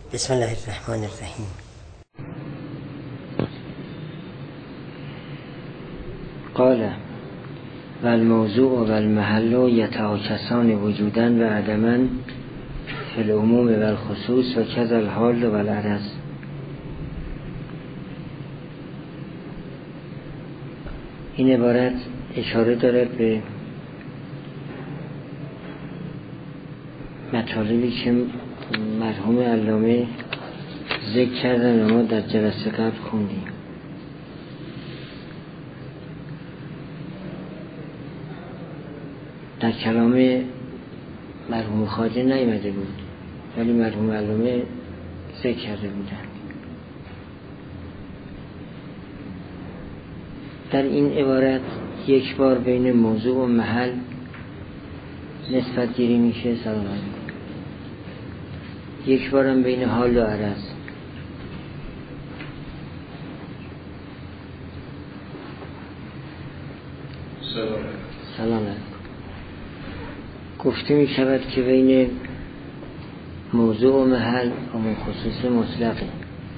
بسم الله الرحمن الرحیم. قال و الموضوع و المحل یتعاکسان وجودا و عدما فی العموم و الخصوص و کذا الحال و العرض. این عبارت اشاره دارد به مطالبی که مرحوم علامه ذکر کردن و ما در جلسه قبل خوندیم. در کلام مرحوم خواجه نیامده بود ولی مرحوم علامه ذکر کرده بودن. در این عبارت یک بار بین موضوع و محل نسبت گیری میشه، سلام علیکم. یک بارم بین حال و عرض. سلام علیکم. گفته می شود که بین موضوع و محل عموم خصوص مطلقه.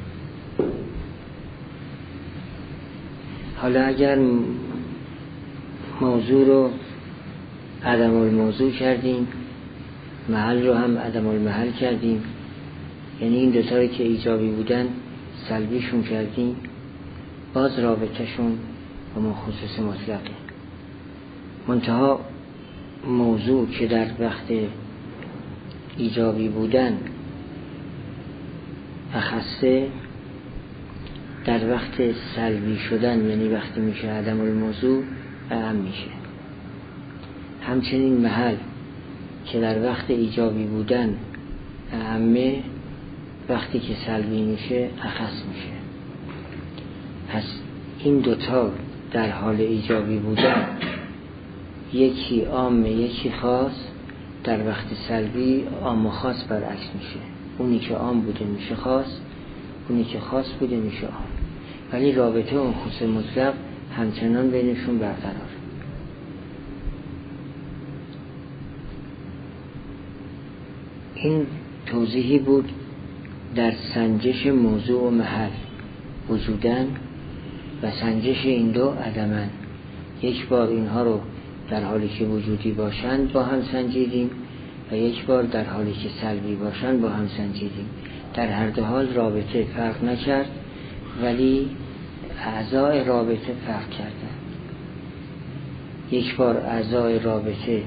حالا اگر موضوع رو عدم الموضوع کردیم، محل رو هم عدم المحل کردیم، یعنی این دوتا رو که ایجابی بودن سلبیشون کردیم، باز رابطهشون عموم خصوص مطلقه. منتها موضوع که در وقت ایجابی بودن اخصه، در وقت سلبی شدن یعنی وقتی میشه عدم الموضوع اعم میشه. همچنین محل که در وقت ایجابی بودن اعمه، وقتی که سلبی میشه اخص میشه. پس این دوتا در حال ایجابی بودن یکی عام یکی خاص، در وقت سلبی عام و خاص برعکس میشه. اونی که عام بوده میشه خاص، اونی که خاص بوده میشه عام. ولی رابطه اون خصوص مطلق همچنان بینشون برقرار. این توضیحی بود در سنجش موضوع و محل وجودن و سنجش این دو عدماً. یک بار اینها رو در حالی که وجودی باشند با هم سنجیدیم و یک بار در حالی که سلبی باشند با هم سنجیدیم. در هر دو حال رابطه فرق نکرد، ولی اعضای رابطه فرق کردند. یک بار اعضای رابطه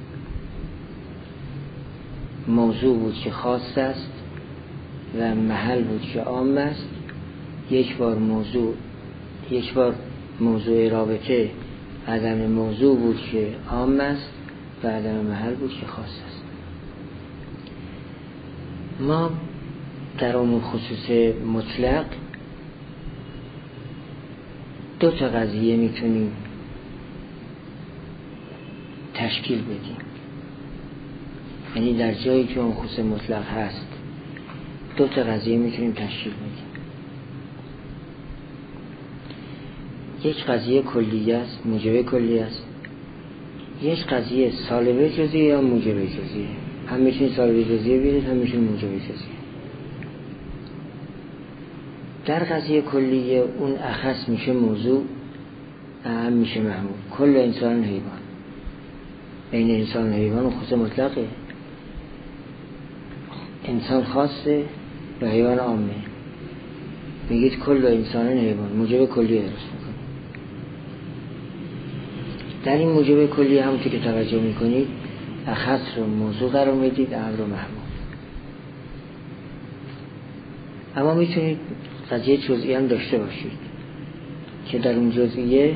موضوع بود که خاص است و محل بود که عام است. یک بار موضوع رابطه عدم موضوع بود که عام است و عدم محل بود که خاص است. ما در عموم خصوص مطلق دو تا قضیه میتونیم تشکیل بدیم. یعنی در جایی که عموم خصوص مطلق هست دو تا قضیه میتونیم تشکیل بدیم. یک قضیه کلیه است، موجب کلیه است. یک قضیه سالبه جزئیه یا موجب جزئیه. هم میتونید سالبه جزئیه بیارید، هم میتونید موجب جزئیه. در قضیه کلیه اون اخص میشه موضوع، اعم میشه محمول. کل انسان حیوان، بین انسان و حیوان خصوص مطلقه. انسان خاصه و حیوان عامه. میگید کل انسان حیوان، موجب کلیه درست میکنید. در این موجب کلیه همونطور که توجه میکنید اخص رو موضوع قرار میدید، اعم رو محمول. اما میتونید قضیه جزئی هم داشته باشید که در اون جزئیه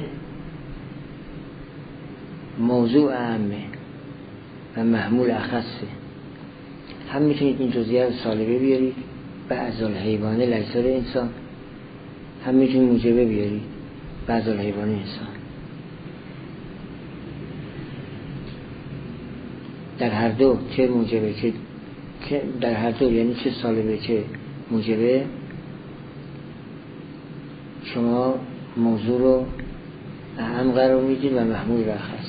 موضوع اعمه و محمول اخصه. هم میتونید این جزئیه رو سالبه بیارید بعض الحیوان لیس انسان، هم میتونید موجبه بیارید بعض الحیوان انسان. در هر دو چه موجبه که در هر دو یعنی چه سالبه چه موجبه، شما موضوع رو اعم قرار میدید و محمول رو اخص.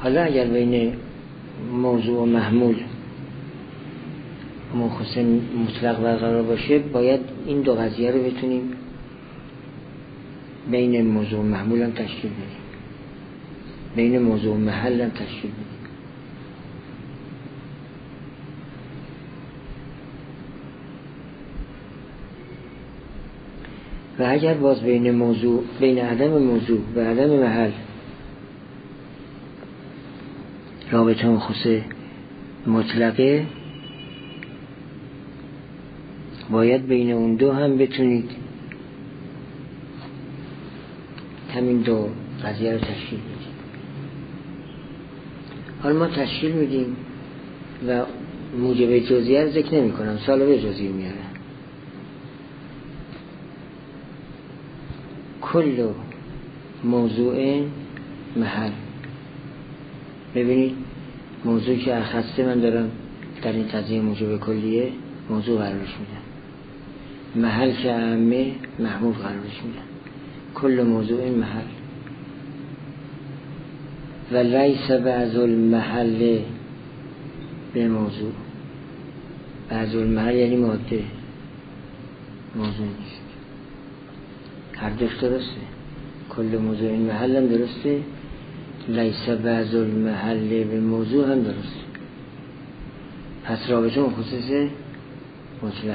حالا اگر بین موضوع و محمول مخصوص مطلق برقرار باشه، باید این دو قضیه رو بتونیم بین موضوع و محمول هم تشکیل بدیم، بین موضوع و محل هم تشکیل بدیم. و اگر باز بین عدم موضوع و عدم محل رابطه مخصوص مطلقه، باید بین اون دو هم بتونید همین دو قضیه رو تشکیل بدید. حالا ما تشکیل میدیم و موجب جزئیه رو ذکر نمی کنم، سالب جزئی میارم. کل موضوع محل. ببینید موضوع که اخصه من دارم در این قضیه موجب کلیه موضوع قرارش میدم، محل که اعمه محمول قرارش میدم. کل موضوع محل و لیس بعض المحل به موضوع. بعض المحل یعنی ماده، موضوع نیست. هر دوش درسته، کل موضوع محل هم درسته، لیس بعض المحل به موضوع هم درسته. پس رابطه مخصوص مطلقه.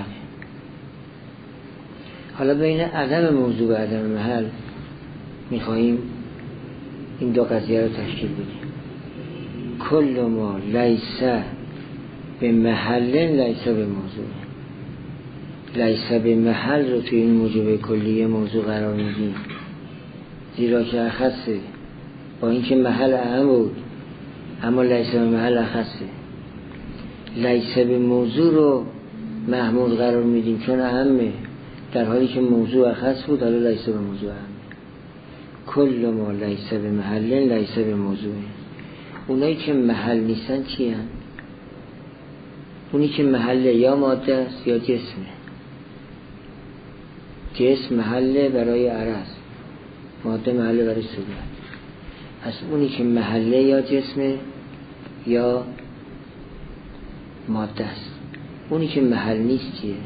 حالا بین عدم موضوع و عدم محل میخواییم این دو قضیه رو تشکیل بدیم. کل ما لیس به محل لیس به موضوع. لیس به محل رو توی این موجب کلیه موضوع قرار میدیم، زیرا که اخصه، با اینکه محل اهم بود اما لیس به محل اخصه. لیس به موضوع رو محمول قرار میدیم چون اهمه، در حالی که موضوع اخص بود، حالا لیس به موضوع اهم. کل ما لیس به محل لیس به موضوع. اونایی که محل نیستن چی هن؟ اونی که محل یا ماده است یا جسمه. جسم محل برای عرض، ماده محل برای صورت. پس اونی که محله یا جسمه یا ماده است. اونی که محل نیست چیه؟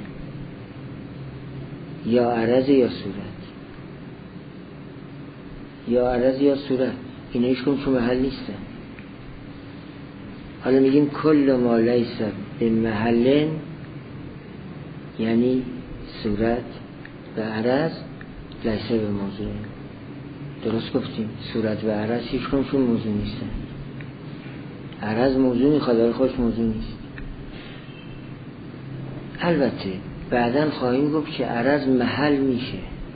یا عرض یا صورت، یا عرض یا صورت. اینا هیچ کدوم تو محل نیستن. حالا میگیم کل ما لیس به محل، یعنی صورت و عرض لیس به موضوع. درست گفتیم، صورت و عرض هیچ کدومشون موضوع نیستن. عرض موضوع میخواد ولی خودش موضوع نیست. البته بعداً خواهیم گفت که عرض محل میشه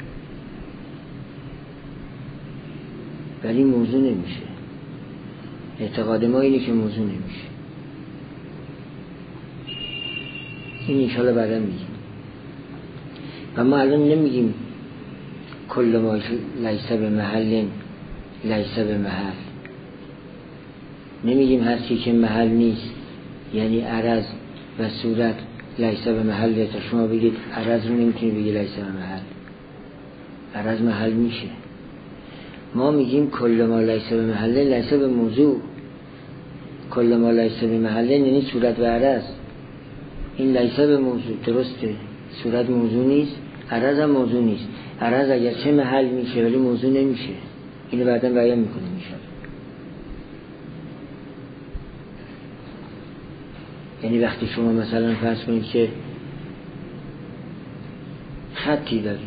ولی موضوع نمیشه. اعتقاد ما اینه که موضوع نمیشه. این انشاءالله بعداً میگیم. و ما الان نمیگیم کل ما لیس به محل لیس به محل. نمیگیم هر چی که محل نیست یعنی عرض و صورت لیس به محل. تا شما بگید عرض رو نمیتونی بگی لیس به محل، عرض محل میشه. ما میگیم کل ما لیس به محل لیس به موضوع. کل ما لیس به محل یعنی صورت و عرض. این لیس به موضوع درسته، صورت موضوع نیست، عرض هم موضوع نیست. عرض اگر چه محل میشه ولی موضوع نمیشه. اینو بعدا بیان میکنیم میشه. یعنی وقتی شما مثلا فرض کنید که خطی دارید،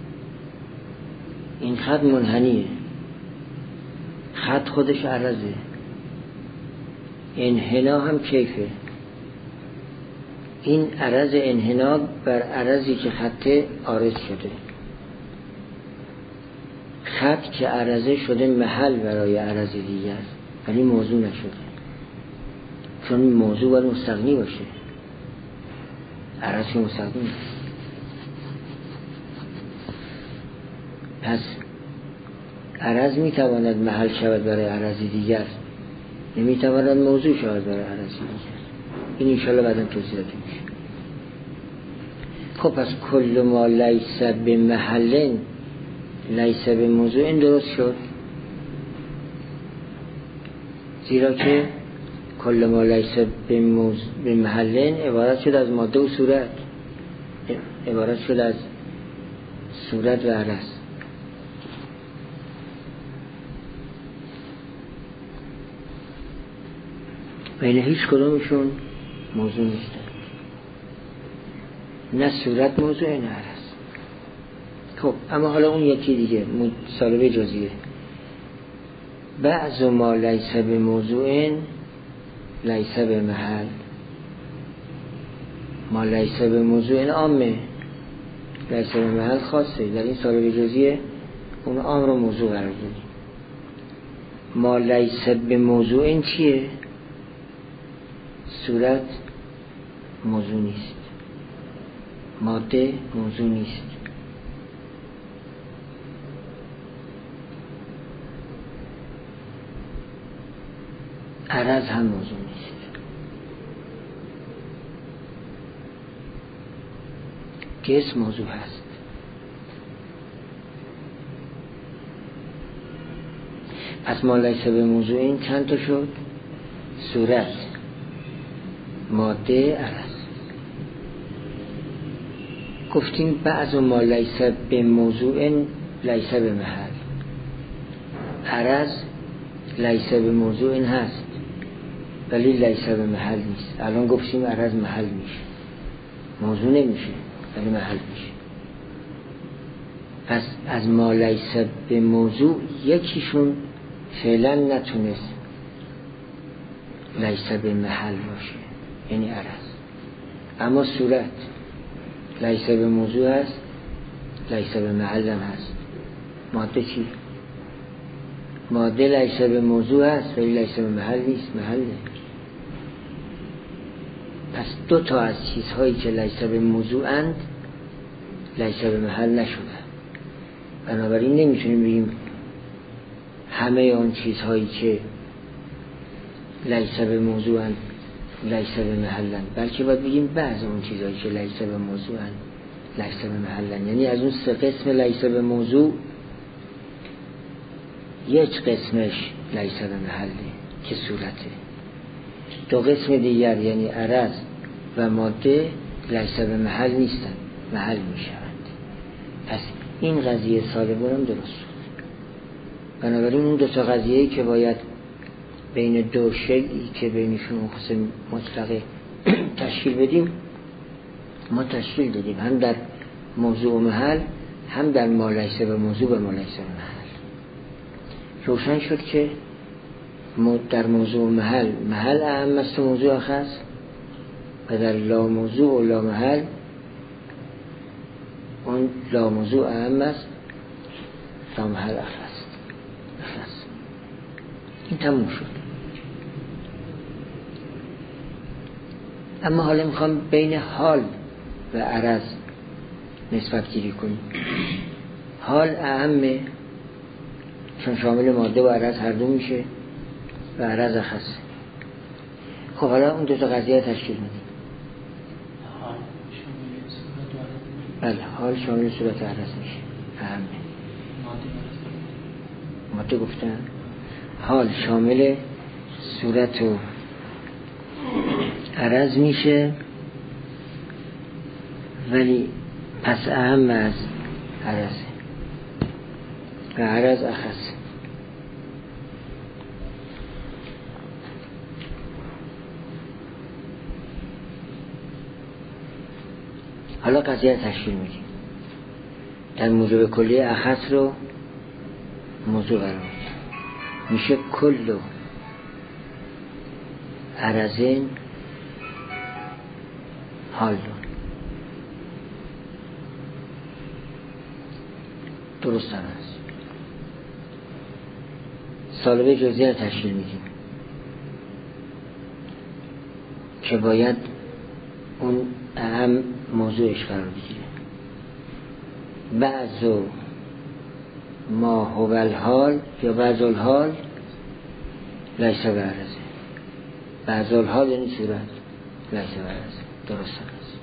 این خط منحنیه، خط خودش عرضه، انحنا هم کیفه. این عرض انحنا بر عرضی که خطه عارض شده. خط که عرضه شده محل برای عرض دیگر ولی موضوع نشده، چون موضوع باید مستقلی باشه، عرض که مستقلی نیست. پس عرض میتواند محل شود برای عرض دیگر، نمیتواند موضوع شود برای عرض دیگر. این انشاءالله بعدا توضیح داده میشه. خب پس کل ما لیس به محل لیس به موضوع، این درست شد. زیرا که کل ما لیس به محلن عبارت شد از ماده و صورت، عبارت شد از صورت و عرض. بین هیچ کدومشون موضوع نیستن، نه صورت موضوع نه عرض. خب اما حالا اون یکی دیگه سالبه جزئیه. بعض ما لیس به موضوع لیس به محل. ما لیس به موضوع عامه، لیس به محل خاصه. در این سالبه جزئیه اون عام رو موضوع قرار دادیم. ما لیس به موضوع چیه؟ صورت موضوع نیست، ماده موضوع نیست، عرض هم موضوع نیست. جسم موضوع هست. پس ما لیس به موضوع این چند تا شد؟ صورت، ماده، عرض. گفتیم بعض ما لیس به موضوع لیس به محل. عرض لیس به موضوع هست ولی لیس به محل نیست. الان گفتیم عرض محل میشه، موضوع نمیشه ولی محل میشه. پس از ما لیس به موضوع یکیشون فعلا نتونست لیس به محل باشه، یعنی عرض. اما صورت لیس به موضوع هست، لیس به محل هم هست. ماده چی؟ ماده لیس به موضوع هست ولی لیس به محل نیست، محله. پس دو تا از چیزهایی که لیس به موضوع اند لیس به محل نشده. بنابراین نمیتونیم بگیم همه اون چیزهایی که لیس به موضوع اند لیس به محل اند، بلکه باید بگیم بعض اون چیزهایی که لیس به موضوع اند لیس به محل اند. یعنی از اون سه قسم لیس به موضوع یک قسمش لیس به محله که صورته، دو قسم دیگر یعنی عرض و ماده لیس به محل نیستن، محل میشوند. پس این قضیه سالبون هم درست شد. بنابراین اون دو تا قضیه‌ای که باید بین دو شیئی که بینشون قسم مطلقه تشکیل بدیم ما تشکیل دادیم، هم در موضوع و محل، هم در ما لیس به موضوع و ما لیس به محل. روشن شد که در موضوع و محل اهم است و موضوع اخص، و در لا موضوع و لا محل اون لا موضوع اهم است، لا محل اخص. این تموم شد. اما حالا میخوام بین حال و عرض نسبت گیری کنیم. حال اهمه چون شامل ماده و عرض هر دو میشه و عرض اخصه. خب حالا اون دو تا قضیه تشکیل میدیم. بله، حال شامل صورت عرض میشه، اهمه. ماده گفتن حال شامل صورت و عرض میشه، ولی پس اهم از عرضه و عرض اخصه. حالا قضیه تشکیل میدیم. در موجب کلی اخص رو موضوع قرار میدیم، میشه کل و عرضین حال. درست هم هست. سالبه جزئی رو تشکیل میدیم که باید اون اهم موضوعش قرار بگیره. بعض ما هو الحال یا بعض الحال لیس به عرضه. بعض الحال یعنی صورت، لیس به عرضه. درست هست.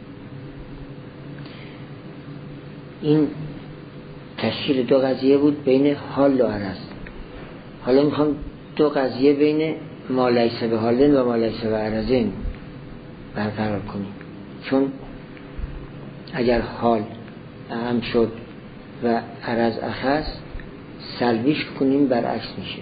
این تشکیل دو قضیه بود بین حال و عرض. حالا میخوام دو قضیه بین ما لیس به حالن و ما لیس به عرضن برقرار کنیم، چون اگر حال اهم شد و عرض اخص، سلبیش کنیم برعکس میشه.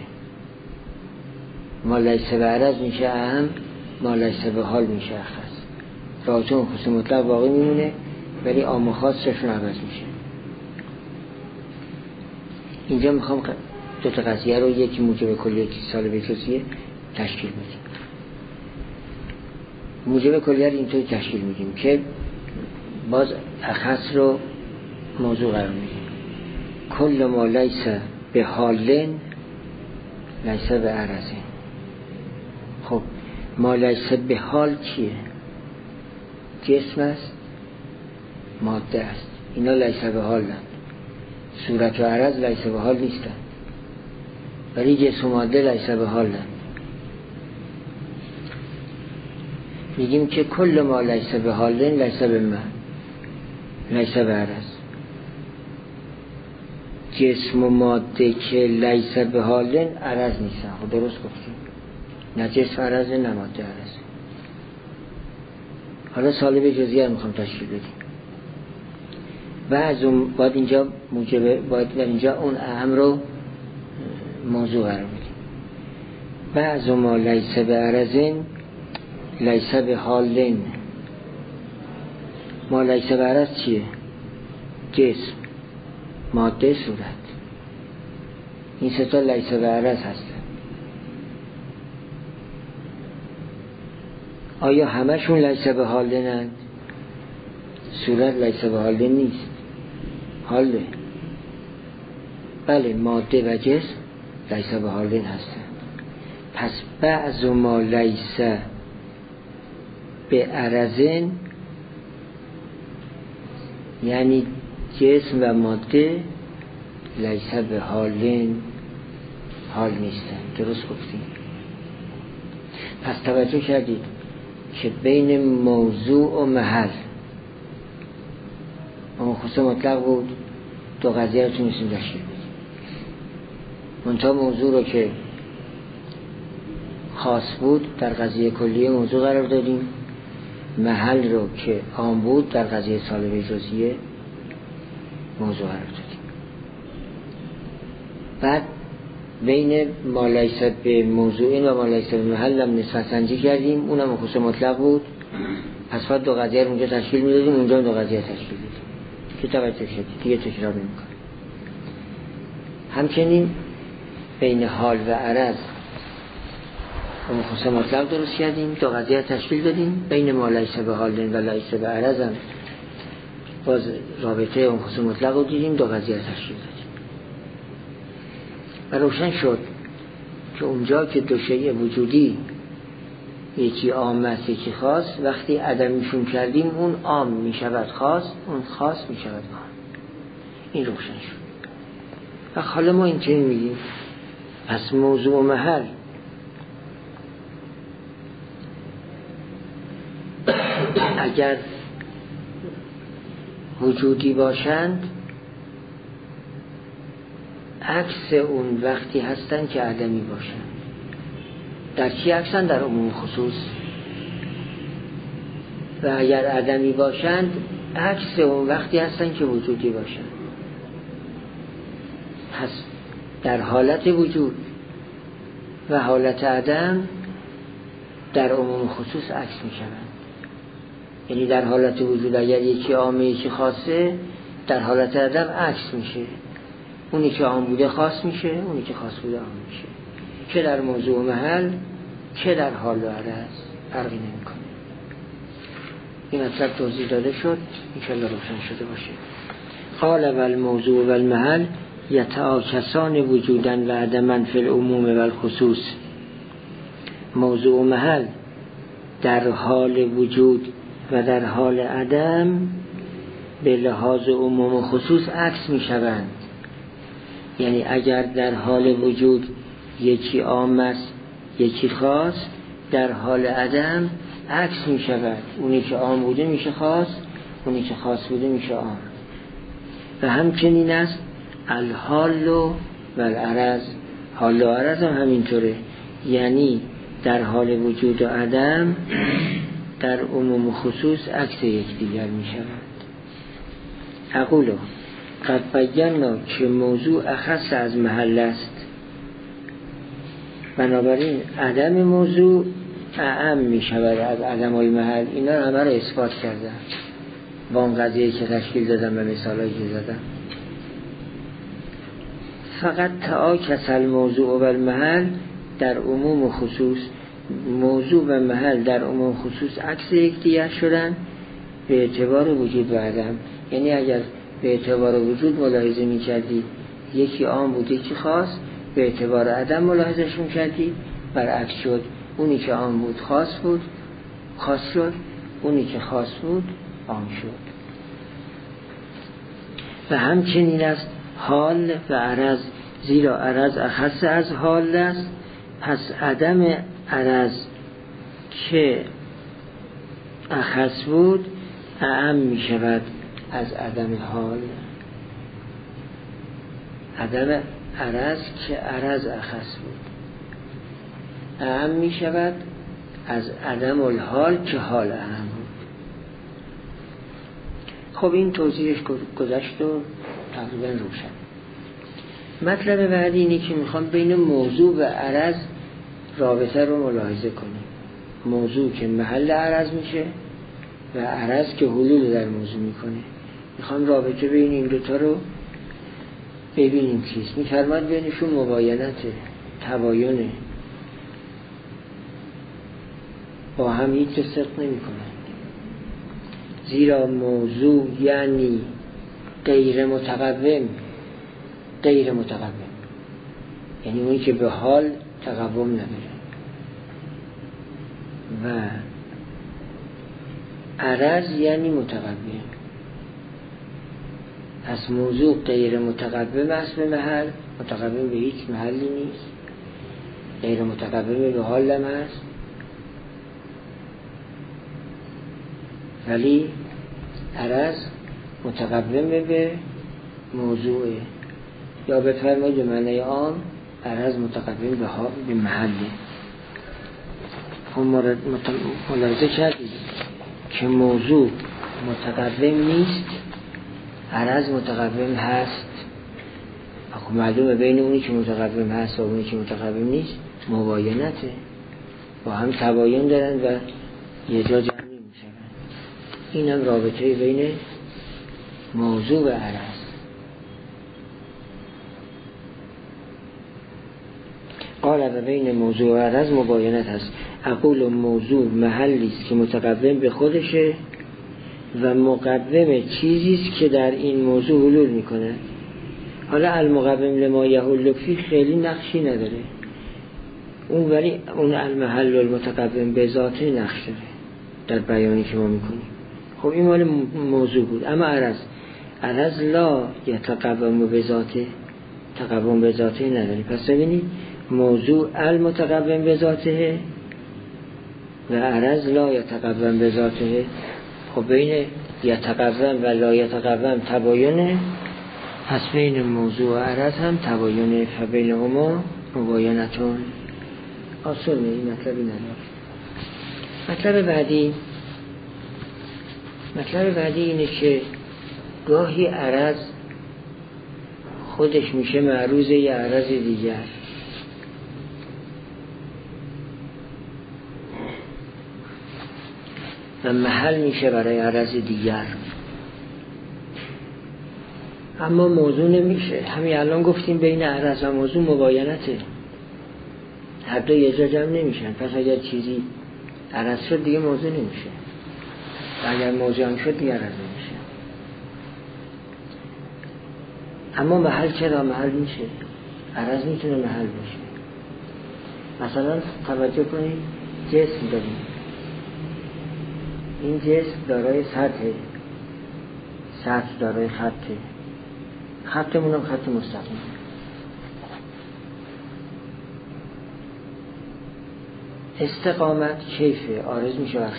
ما لیس به عرض میشه اهم، ما لیس به حال میشه اخص. رابطه خصوص مطلق باقی میمونه ولی عام و خاصشون عوض میشه. اینجا میخوام دو تا قضیه رو، یکی موجب کلی یکی سالب جزئیه تشکیل بدیم. موجب کلیه رو اینطوری تشکیل میدیم که باز اخص رو موضوع قرار میدیم. کل ما لیس به حالن لیس به عرضن. خب ما لیس به حال چیه؟ جسم است، ماده است، اینا لیس به حالن. صورت و عرض لیس به حال نیستن، ولی جسم و ماده لیس به حالن. میگیم که کل ما لیس به حالن لیس به من لیس به عرض. جسم و ماده که لیس به حالن عرض نیستن. خب درست گفتیم، نه جسم عرض نه ماده عرض. حالا سالب جزئیه رو میخوام تشکیل بدیم و از اون باید اینجا باید در اینجا اون اهم رو موضوع قرار بدیم. و از ما لیس به عرضن لیس به حالن. ما لیس به عرض چیه؟ جسم، ماده، صورت. این سه تا لیس به عرض هستن. آیا همشون لیس به حالن؟ صورت لیس به حالن نیست، حاله. بله ماده و جسم لیس به حالن هستن. پس بعض ما لیس به عرضن یعنی جسم و ماده لیس به حالن حال نیستن. درست گفتیم. پس توجه کردید که بین موضوع و محل اما خصوص مطلق بود، دو قضیه رو تونستیم تشکیل بدیم. منتها موضوع رو که خاص بود در قضیه کلیه موضوع قرار دادیم، محل رو که عام بود در قضیه سالب جزئیه موضوع قرار دادیم. بعد بین ما لیس به موضوعین و ما لیس به محل هم نسبت سنجی کردیم، اونم خصوص مطلق بود. پس بعد دو قضیه رو اونجا تشکیل میدادیم، اونجا دو قضیه تشکیل بدیم که توجه شدید دیگه تکرار نمی‌کنم. همچنین بین حال و عرض اون خصوص مطلق درست کردیم، دو قضیه تشکیل دادیم. بین ما لیس به حال و لیس به عرض هم باز رابطه اون خصوص مطلق رو دیدیم، دو قضیه تشکیل دادیم و روشن شد که اونجا که دو شیء وجودی یکی عام است یکی خاص، وقتی عدمیشون کردیم اون عام می شود خاص، اون خاص می شود عام. این روشن شد. و حالا ما این چنین میگیم پس موضوع و محل اگر وجودی باشند عکس اون وقتی هستن که عدمی باشن. در چی عکسن؟ در عموم خصوص. و اگر عدمی باشند عکس اون وقتی هستن که وجودی باشن. پس در حالت وجود و حالت عدم در عموم خصوص عکس می شوند. یعنی در حالت وجود اگر یکی عامه یکی خاصه، در حالت عدم عکس میشه. اونی که عام بوده خاص میشه، اونی که خاص بوده عام میشه. که در موضوع و محل که در حال و عرض فرقی نمیکنه. این مطلب توضیح داده شد، انشاءالله روشن شده باشه. قال و الموضوع و المحل یتعاکسان وجودا و عدما فی العموم و الخصوص. موضوع و محل در حال وجود و در حال عدم به لحاظ عموم و خصوص عکس می شوند. یعنی اگر در حال وجود یکی عام است یکی خاص، در حال عدم عکس می شود. اونی که عام بوده میشه خاص، اونی که خاص بوده میشه عام. و همچنین است الحال و العرض. حال و عرض هم همینطوره. یعنی در حال وجود و عدم در عموم و خصوص عکس یکدیگر می شود. اقولو قد بینا که موضوع اخص از محل است، بنابراین عدم موضوع اعم می شود از عدم های محل. اینا همه رو اثبات کردم با اون قضیه که تشکیل دادم و مثالایی که زدم. فقط تعاکس الموضوع و المحل در عموم و خصوص، موضوع و محل در عموم و خصوص عکس یکدیگر شدن به اعتبار وجود و عدم. یعنی اگر به اعتبار وجود ملاحظه می کردی یکی عام بود یکی خاص، به اعتبار عدم ملاحظهش می کردی برعکس شد. اونی که عام بود خاص بود، خاص شد، اونی که خاص بود عام شد. و همچنین است حال و عرض، زیرا عرض اخص از حال است، پس عدم عرض که اخص بود اعم می شود از عدم حال. عدم عرض که عرض اخص بود اعم می شود از عدم الحال که حال اعم بود. خب این توضیحش گذشت و تقریبا روشن. مطلب بعدی اینه که میخوام بین موضوع و عرض رابطه رو ملاحظه کنیم. موضوع که محل عرض میشه و عرض که حلول در موضوع میکنه. میخوام رابطه بین این دوتا رو ببینیم چیست. میفرماد بینشون مباینته، تباینه، با هم هیچ صدق نمی کنن. زیرا موضوع یعنی غیر متقوم، غیر متقوم یعنی اونی که به حال تقوم نداره، و عرض یعنی متقوم. پس موضوع غیر متقوم است به محل، متقوم به هیچ محلی نیست، غیر متقوم به حال هم هست، ولی عرض متقوم به موضوعه. یا بفرمایید به معنی عام عرض متقوم به محله. خب ملاحظه کردید که موضوع متقوم نیست، عرض متقوم هست. خب معلومه بین اونی که متقوم هست و اونی که متقوم نیست مباینته، با هم تباین دارن و یه جا جمع نمیشن. اینم رابطه بین موضوع و عرض. قال و بین موضوع و عرض مباینت هست. اقول موضوع محلی است که متقوم به خودشه و مقوم چیزی است که در این موضوع حلول میکنه. حالا المقوم لما یحل فیه خیلی نقشی نداره اون، ولی اون المحل المتقوم به ذاته نقش داره در بیانی که ما میکنیم. خب این مال موضوع بود. اما عرض لا یتقوم به ذاته، تقوم به ذاته نداره. پس ببینید موضوع المتقوم به ذاته و عرض لا یتقوم به ذاته. خب بین یتقوم و لا یتقوم تباینه، پس بین موضوع و عرض هم تباینه. فبینهما مباینتون. آسونه، این مطلبی نداره. مطلب بعدی اینه که گاهی عرض خودش میشه معروض یه عرض دیگر. و محل میشه برای عرض دیگر، اما موضوع نمیشه. همین الان گفتیم بین عرض و موضوع مباینته، هر دو یه جا جمع نمیشن. پس اگر چیزی عرض شد دیگه موضوع نمیشه، و اگر موضوع هم شد دیگه عرض نمیشه. اما محل چرا محل میشه؟ عرض میتونه محل باشه. مثلا توجه کنید جسم داریم، این جسم دارای سطح دارای خطمون هم خط مستقیم. استقامت کیفه، عارض میشه بر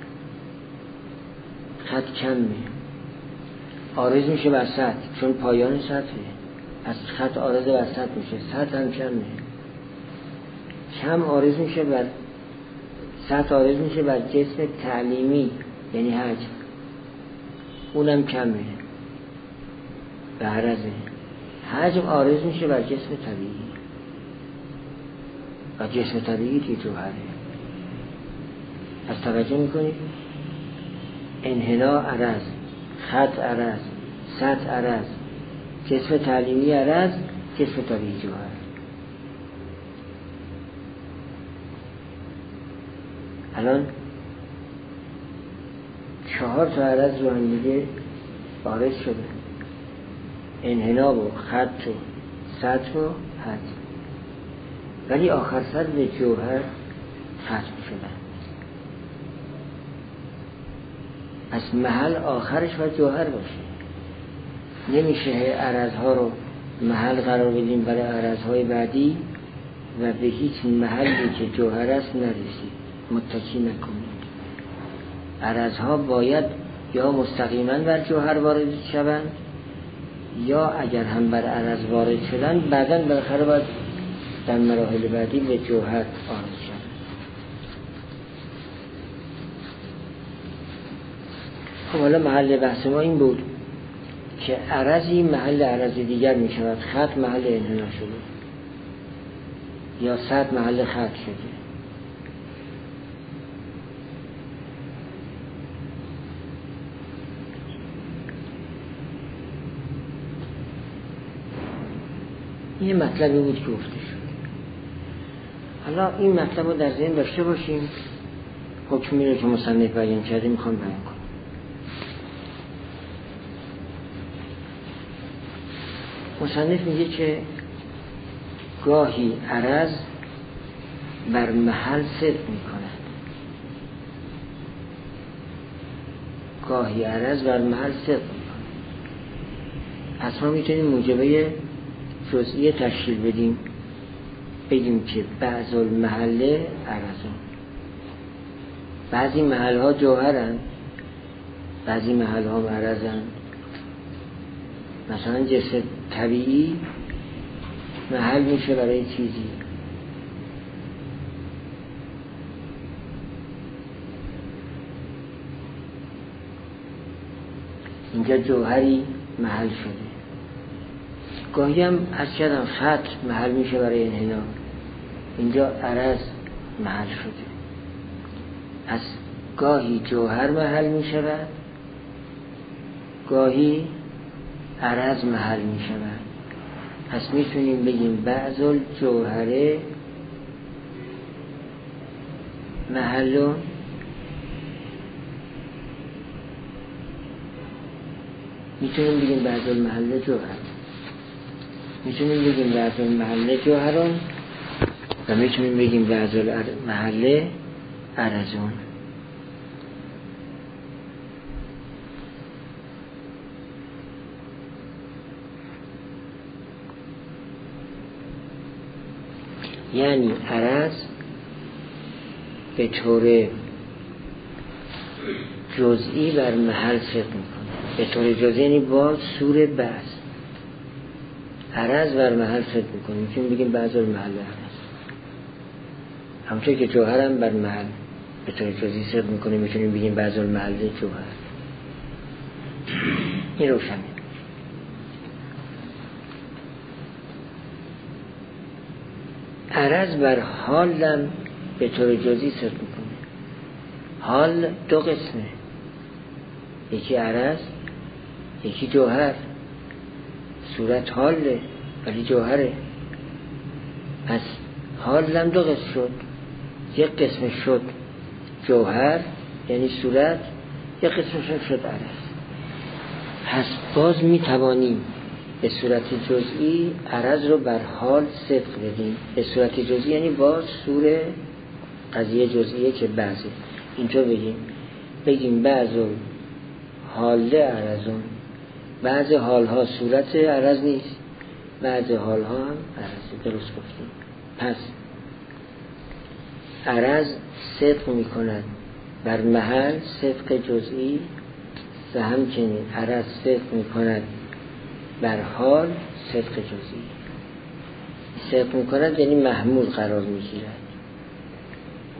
خط کمه، عارض میشه بر سطح، چون پایان سطحه، از خط عارض بر سطح میشه، سطح هم کمه. کم عارض میشه بر سطح، عارض میشه بر جسم تعلیمی یعنی حجم، اونم کمه به عرضه. حجم عارض میشه بر جسم طبیعی و جسم طبیعی که جوهره. از توجه میکنید انحنا عرض، خط عرض، سطح عرض، جسم تعلیمی عرض، جسم طبیعی جوهر. الان 4 تا عرض رو هم دیگه عارض شده، انحنا و خط و سطح و حجم، ولی آخر سر به جوهر ختم شدن. از محل آخرش باید جوهر باشه. نمیشه عرضها رو محل قرار بدیم برای عرضهای بعدی و به هیچ محلی که جوهر است نرسید، متکی نکنید. عرضها باید یا مستقیما بر جوهر وارد شوند یا اگر هم بر عرض وارد شدن بعداً بالاخره باید در مراحل بعدی به جوهر وارد شوند. خب حالا محل بحث ما این بود که عرضی محل عرض دیگر می شود. خط محل انحنا شده یا سطح محل خط شده. این مطلبی بود که گفته شد. حالا این مطلب رو در ذهن داشته باشیم. حکمی رو که مصنف بیان کرده میخوام بیان کنم. مصنف میگه که گاهی عرض بر محل صدق میکند، گاهی عرض بر محل صدق میکند. پس ما میتونیم موجبه جزئی تشکیل بدیم، بگیم که بعض المحله عرضون، بعضی محل ها جوهرن، بعضی محل ها عرضن. مثلا جسم طبیعی محل میشه برای چیزی، اینجا جوهری محل شده. گاهی هم از کردم خط محل میشه برای انحنا، اینجا عرض محل شده. از گاهی جوهر محل میشود، گاهی عرض محل میشود. پس میتونیم بگیم بعض الجوهره محلون، میتونیم بگیم بعض المحله جوهر، میتونیم بگیم بعض المحله جوهرون و میتونیم بگیم بعض المحله عرضون. یعنی عرض به طور جزئی بر محل صدق میکنه. به طور جزئی یعنی با سور بحث عرض بر محل صدق میکنه. میتونیم بگیم بعض المحل عرض، همچون که جوهر هم بر محل به طور جزئی صدق میکنه، میتونیم بگیم بعض المحل جوهر. این روشنه. عرض بر حال هم به طور جزئی صدق میکنه. حال دو قسمه، یکی عرض یکی جوهر. صورت حاله ولی جوهره. پس حال هم دو قسم شد، یک قسم شد جوهر یعنی صورت، یک قسم شد عرض. پس باز میتوانیم به صورت جزئی عرض رو بر حال صدق بدیم. به صورت جزئی یعنی با صور قضیه جزئیه که بعضی اینجا بگیم بعض حال عرضون. بعض حالها صورت عرض نیست، بعض حالها هم عرض. درست گفتیم. پس عرض صدق می کند بر محل صدق جزئی و همچنین عرض صدق می کند بر حال صدق جزئی. صدق می کند یعنی محمول قرار می گیرد.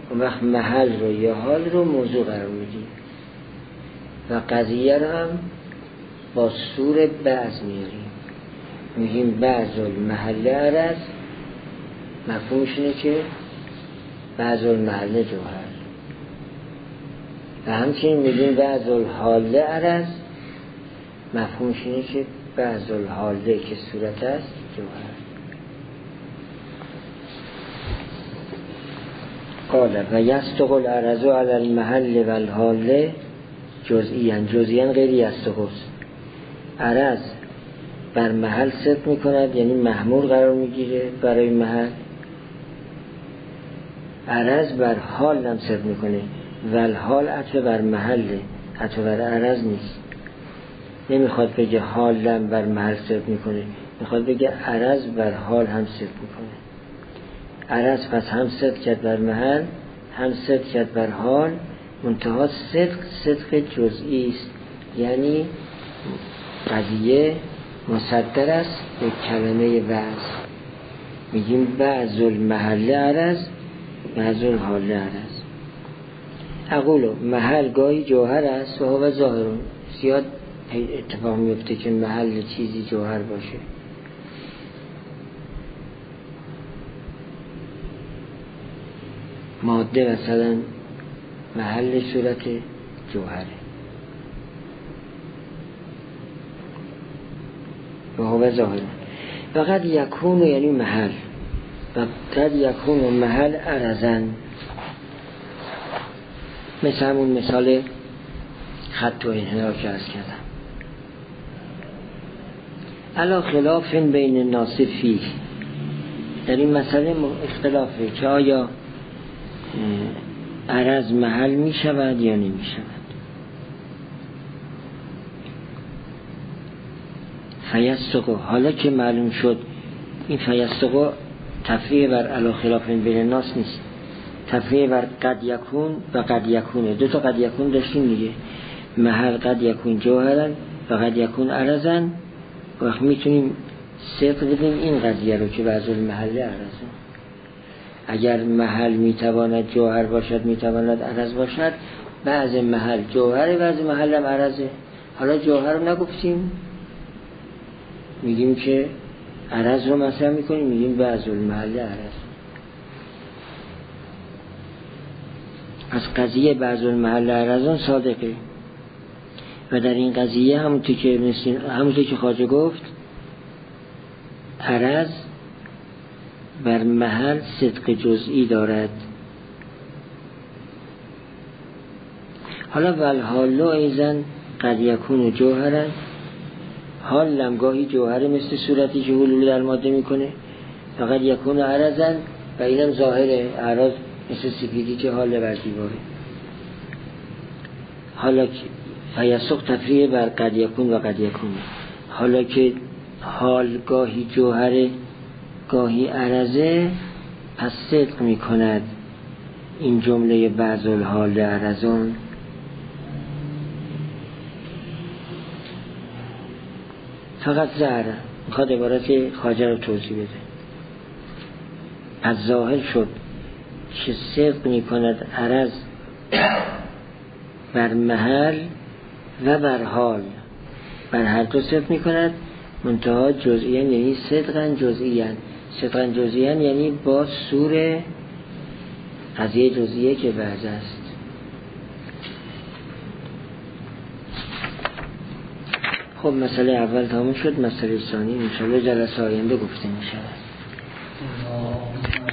اون وقت محل رو یا حال رو موضوع قرار میدیم و قضیه رو هم با سور بعض میاریم، میگیم بعض المحل عرض، مفهومش اینه که بعض المحل جوهر، و همچنین میگیم بعض الحال عرض، مفهومش اینه که بعض الحاله که صورت است جوهر. قال و یصدق العرض علی المحل و الحاله جزئیاً، جزئیاً غیر یصدق است. عرض بر محل صدق میکند، یعنی محمول قرار میگیره برای محل. عرض بر حال هم صدق میکنه و الحال عطف بر محله، عطف بر عرض نیست. نمیخواد بگه حال هم بر محل صدق میکنه، میخواد بگه عرض بر حال هم صدق میکنه. عرض پس هم صدق کرد بر محل، هم صدق کرد بر حال، منتها صدق جزئی است، یعنی قضیه مصدر است به کلمه بعض. میگیم بعض المحل عرض، بعض الحال عرض. اقولو محل گاهی جوهر است و هو ظاهرون. زیاد اتفاق میفته که محل چیزی جوهر باشه. ماده مثلا محل صورت جوهره. و هو ظاهرون. و قد یکون یعنی محل، و قد یکون محل عرضن، مثل همون مثال خط و انحناء که عرض کردم. علا خلاف بین الناس فیه، در این مسئله اختلافه که آیا عرض محل می شود یا نمی شود. فیصدق، حالا که معلوم شد این فیصدق تفریع بر علا خلاف بین الناس نیست، تفریع بر قد یکون و قد یکونه. دو تا قد یکون داشتیم دیگه، محل قد یکون جوهرن و قد یکون عرضن. وقت میتونیم صدق بدیم این قضیه رو که بعض المحل عرضن. اگر محل میتواند جوهر باشد، میتواند عرض باشد، بعض محل جوهره، بعض محل هم عرضه. حالا جوهر رو نگفتیم، میگیم که عرض رو مطرح میکنیم، میگیم بعض المحل عرض. از قضیه بعض المحل عرضان صادقه. و در این قضیه همونطور که خواجه گفت، عرض بر محل صدق جزئی دارد. حالا والحال ایزن قد یکون جوهرن، حال لمگاهی جوهره مثل صورتی که حلول در ماده میکنه. فقط یکون عرضن، و اینم ظاهره، اعراض مثل سپیدی که حال بر دیواره. حالا که فیصدق تفریع بر قد یکون و قد یکون، حالا که حال گاهی جوهره گاهی عرضه، پس صدق میکند این جمله بعض الحال عرضان. فقط ظاهره، میخواد عبارت خواجه رو توضیح بده. از ظاهر شد که صدق میکند عرض بر محل و بر حال، بر هر دو صدق میکند، منتها جزئیاً یعنی صدقاً جزئیاً. صدقاً جزئیاً یعنی با سور قضیه جزئیه که بعض است. خب مسئله اول تموم شد، مسئله ثانی انشاءالله جلسه آینده گفته میشه.